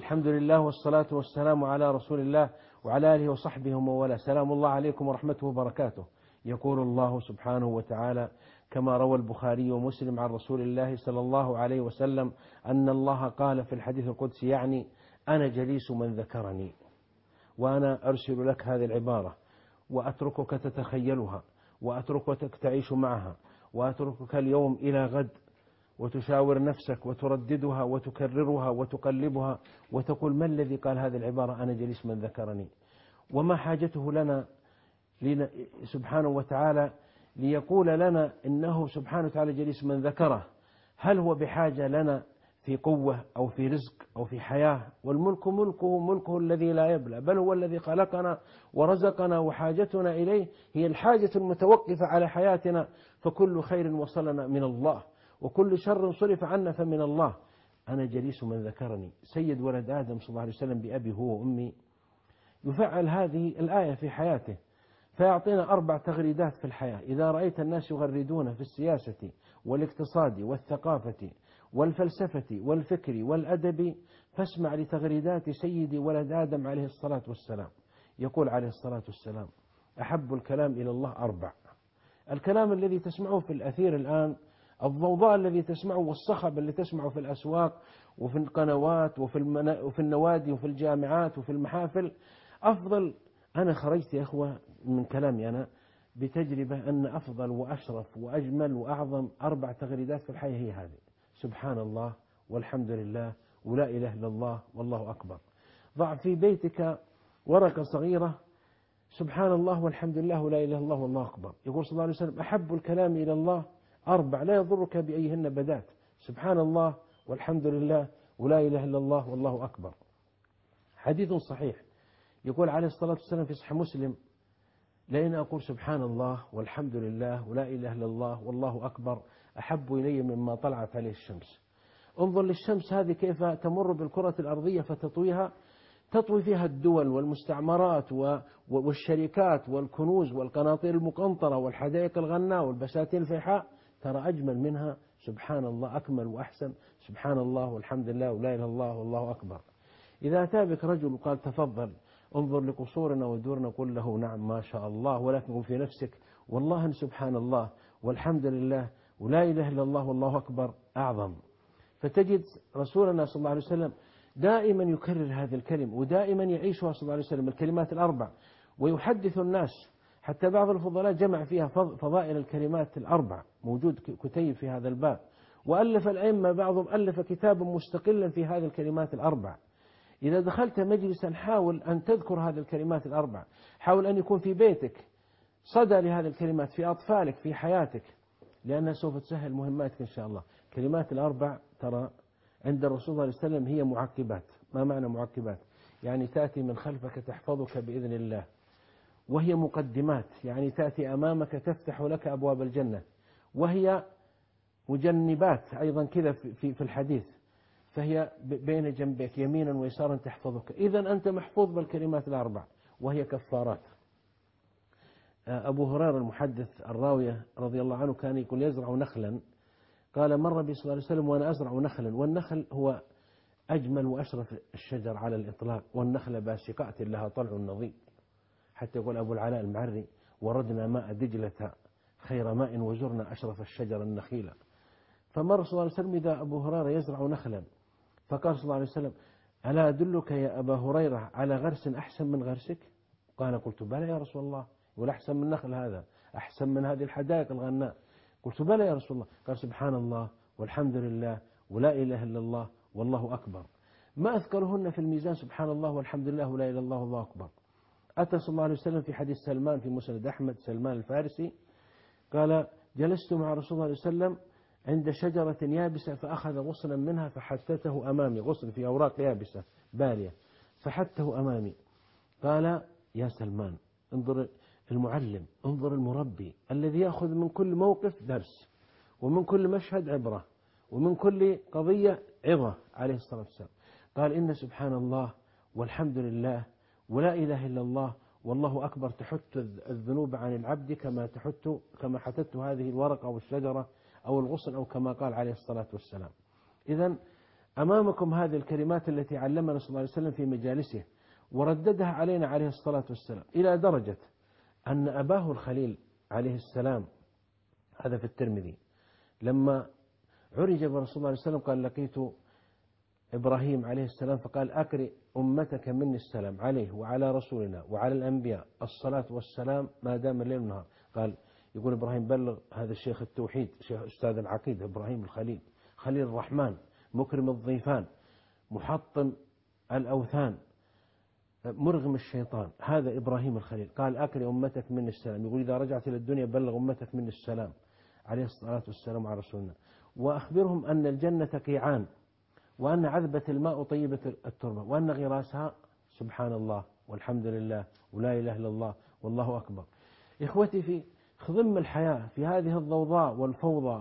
الحمد لله والصلاة والسلام على رسول الله وعلى آله وصحبه ومن والاه. سلام الله عليكم ورحمته وبركاته. يقول الله سبحانه وتعالى كما روى البخاري ومسلم عن رسول الله صلى الله عليه وسلم أن الله قال في الحديث القدسي يعني أنا جليس من ذكرني، وأنا أرسل لك هذه العبارة وأتركك تتخيلها وأتركك تعيش معها وأتركك اليوم إلى غد وتشاور نفسك وترددها وتكررها وتقلبها وتقول ما الذي قال هذه العبارة أنا جليس من ذكرني، وما حاجته لنا سبحانه وتعالى ليقول لنا إنه سبحانه وتعالى جليس من ذكره؟ هل هو بحاجة لنا في قوة أو في رزق أو في حياة؟ والملك ملكه الذي لا يبلى، بل هو الذي خلقنا ورزقنا، وحاجتنا إليه هي الحاجة المتوقفة على حياتنا. فكل خير وصلنا من الله وكل شر صرف عنا فمن الله. أنا جليس من ذكرني. سيد ولد آدم صلى الله عليه وسلم بأبي هو وأمي يفعل هذه الآية في حياته، فيعطينا 4 تغريدات في الحياة. إذا رأيت الناس يغردون في السياسة والاقتصاد والثقافة والفلسفة والفكر والأدب فاسمع لتغريدات سيد ولد آدم عليه الصلاة والسلام. يقول عليه الصلاة والسلام أحب الكلام إلى الله 4. الكلام الذي تسمعه في الأثير الآن، الضوضاء الذي تسمعه والصخب اللي تسمعه في الأسواق وفي القنوات وفي النوادي وفي الجامعات وفي المحافل، أفضل. أنا خرجت يا أخوة من كلامي أنا بتجربة أن أفضل وأشرف وأجمل وأعظم 4 تغريدات في الحياة هي هذه: سبحان الله والحمد لله ولا إله إلا الله والله أكبر. ضع في بيتك ورقة صغيرة سبحان الله والحمد لله ولا إله إلا الله والله أكبر. يقول صلى الله عليه وسلم أحب الكلام إلى الله 4 لا يضرك بأيهن بدات: سبحان الله والحمد لله ولا إله إلا الله والله أكبر. حديث صحيح يقول عليه الصلاة والسلام في صحيح مسلم: لأن أقول سبحان الله والحمد لله ولا إله إلا الله والله أكبر أحب إلي مما طلعت عليه الشمس. انظر للشمس هذه كيف تمر بالكرة الأرضية فتطويها، تطوي فيها الدول والمستعمرات والشركات والكنوز والقناطير المقنطرة والحدائق الغناء والبساتين الفيحاء، ترى أجمل منها سبحان الله، أكمل وأحسن سبحان الله والحمد لله ولا إله إلا الله والله أكبر. إذا أتى بك رجل وقال تفضل انظر لقصورنا ودورنا، قل له نعم ما شاء الله، ولكن قل في نفسك والله سبحان الله والحمد لله ولا إله إلا الله والله أكبر أعظم. فتجد رسولنا صلى الله عليه وسلم دائما يكرر هذه الكلمة ودائما يعيشها صلى الله عليه وسلم، الكلمات 4، ويحدث الناس. حتى بعض الفضلاء جمع فيها فضائل الكلمات 4، موجود كتيب في هذا الباب، وألف الأئمة بعضهم ألف كتابا مستقلا في هذه الكلمات 4. إذا دخلت مجلسا حاول أن تذكر هذه الكلمات 4، حاول أن يكون في بيتك صدى لهذه الكلمات، في أطفالك، في حياتك، لأنها سوف تسهل مهماتك إن شاء الله. كلمات 4 ترى عند الرسول صلى الله عليه وسلم هي معقبات. ما معنى معقبات؟ يعني تأتي من خلفك تحفظك بإذن الله، وهي مقدمات يعني تأتي أمامك تفتح لك أبواب الجنة، وهي مجنبات أيضا كذا في الحديث، فهي بين جنبك يمينا ويسارا تحفظك. إذن أنت محفوظ بالكلمات 4 وهي كفارات. أبو هريرة المحدث الراوية رضي الله عنه كان يقول يزرع نخلا، قال مر بي صلى الله عليه وسلم وأنا أزرع نخلا، والنخل هو أجمل وأشرف الشجر على الإطلاق، والنخل باسقات لها طلع نضيد. حتى يقول أبو العلاء المعري وردنا ماء دجلة خير ماء وزرنا أشرف الشجر النخيلة. فمر صلى الله عليه وسلم إذا أبو هريرة يزرع نخلا، فقال صلى الله عليه وسلم ألا أدلك يا أبا هريرة على غرس أحسن من غرسك؟ قال قلت بلى يا رسول الله، يقول أحسن من النخل هذا، أحسن من هذه الحدائق الغناء. قلت بلى يا رسول الله. قال سبحان الله والحمد لله ولا إله إلا الله والله أكبر. ما أذكرهن في الميزان سبحان الله والحمد لله ولا إله إلا الله والله أكبر. أتى صلى الله عليه وسلم في حديث سلمان في مسند أحمد، سلمان الفارسي قال جلست مع رسول الله صلى الله عليه وسلم عند شجرة يابسة فأخذ غصنا منها فحتته أمامي، غصن في أوراق يابسة بالية، فحته أمامي. قال يا سلمان انظر المعلم، انظر المربي الذي يأخذ من كل موقف درس، ومن كل مشهد عبرة، ومن كل قضية عظة عليه الصلاة والسلام. قال إن سبحان الله والحمد لله ولا إله إلا الله والله أكبر تحت الذنوب عن العبد كما حتت هذه الورقة أو الشجرة أو الغصن، أو كما قال عليه الصلاة والسلام. إذن أمامكم هذه الكلمات التي علمنا صلى الله عليه وسلم في مجالسه ورددها علينا عليه الصلاة والسلام، إلى درجة أن أباه الخليل عليه السلام، هذا في الترمذي، لما عرج برسول الله عليه وسلم قال: لقيت إبراهيم عليه السلام فقال: أقرئ أمتك مني السلام عليه وعلى رسولنا وعلى الأنبياء الصلاة والسلام ما دام الليل والنهار. قال، يقول إبراهيم: بلغ هذا الشيخ التوحيد، شيخ أستاذ العقيدة إبراهيم الخليل، خليل الرحمن، مكرم الضيفان، محطم الأوثان، مرغم الشيطان، هذا إبراهيم الخليل. قال: أقرئ أمتك مني السلام. يقول: إذا رجعت إلى الدنيا بلغ أمتك مني السلام عليه الصلاة والسلام على رسولنا، وأخبرهم أن الجنة قيعان، وأن عذبة الماء طيبة التربة، وأن غراسها سبحان الله والحمد لله ولا إله إلا الله والله أكبر. إخوتي في خضم الحياة، في هذه الضوضاء والفوضى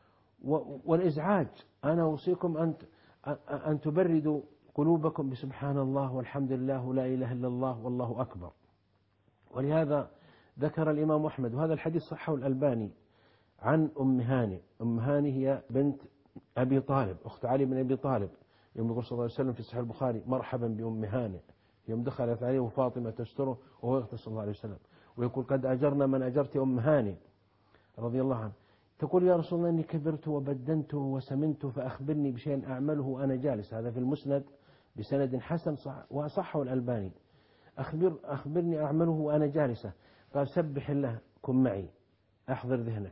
والإزعاج، أنا أوصيكم أن تبردوا قلوبكم بسبحان الله والحمد لله ولا إله إلا الله والله أكبر. ولهذا ذكر الإمام أحمد، وهذا الحديث صحه الألباني، عن أم هاني. أم هاني هي بنت أبي طالب، أخت علي بن أبي طالب. يوم يقول صلى الله عليه وسلم في صحيح البخاري: مرحبا بأم هاني، يوم دخلت عليه وفاطمة تستره وهو يغتسل صلى الله عليه وسلم، ويقول: قد أجرنا من أجرت أم هاني رضي الله عنه. تقول: يا رسول الله إني كبرت وبدنت وسمنت فأخبرني بشيء أعمله وأنا جالس. هذا في المسند بسند حسن وصحه الألباني. أخبرني أعمله وأنا جالسة. قال: سبح الله، كن معي، أحضر ذهنك،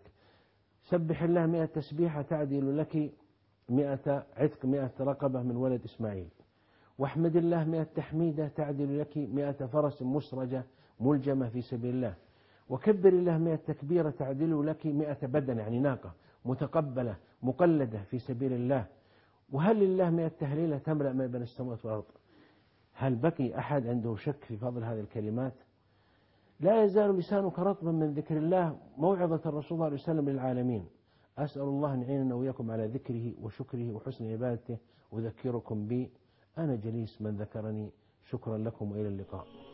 سبح الله 100 تسبيحة تعدل لك 100 عتق 100 رقبة من ولد إسماعيل، واحمد الله 100 تحميدة تعدل لك 100 فرس مسرجة ملجمة في سبيل الله، وكبر الله 100 تكبيرة تعدل لك 100 بدن، يعني ناقة متقبلة مقلدة في سبيل الله، وهل لله 100 تهليلة تملأ ما بين السماوات والأرض. هل بقي أحد عنده شك في فضل هذه الكلمات؟ لا يزال لسانك رطبا من ذكر الله، موعظة الرسول صلى الله عليه وسلم للعالمين. أسأل الله أن يعيننا وإياكم على ذكره وشكره وحسن عبادته. أذكركم بي، أنا جليس من ذكرني. شكرا لكم وإلى اللقاء.